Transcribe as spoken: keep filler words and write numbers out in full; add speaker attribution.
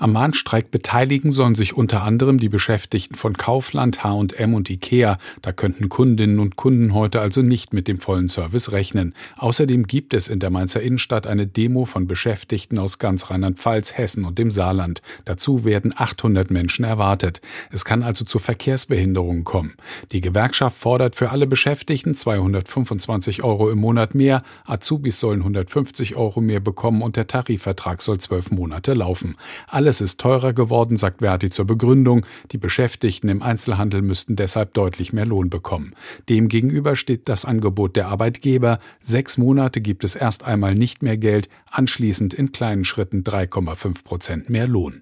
Speaker 1: Am Warnstreik beteiligen sollen sich unter anderem die Beschäftigten von Kaufland, H und M und Ikea. Da könnten Kundinnen und Kunden heute also nicht mit dem vollen Service rechnen. Außerdem gibt es in der Mainzer Innenstadt eine Demo von Beschäftigten aus ganz Rheinland-Pfalz, Hessen und dem Saarland. Dazu werden achthundert Menschen erwartet. Es kann also zu Verkehrsbehinderungen kommen. Die Gewerkschaft fordert für alle Beschäftigten zweihundertfünfundzwanzig Euro im Monat mehr. Azubis sollen hundertfünfzig Euro mehr bekommen und der Tarifvertrag soll zwölf Monate laufen. Alles ist teurer geworden, sagt Verdi zur Begründung. Die Beschäftigten im Einzelhandel müssten deshalb deutlich mehr Lohn bekommen. Demgegenüber steht das Angebot der Arbeitgeber. Sechs Monate gibt es erst einmal nicht mehr Geld, anschließend in kleinen Schritten drei Komma fünf Prozent mehr Lohn.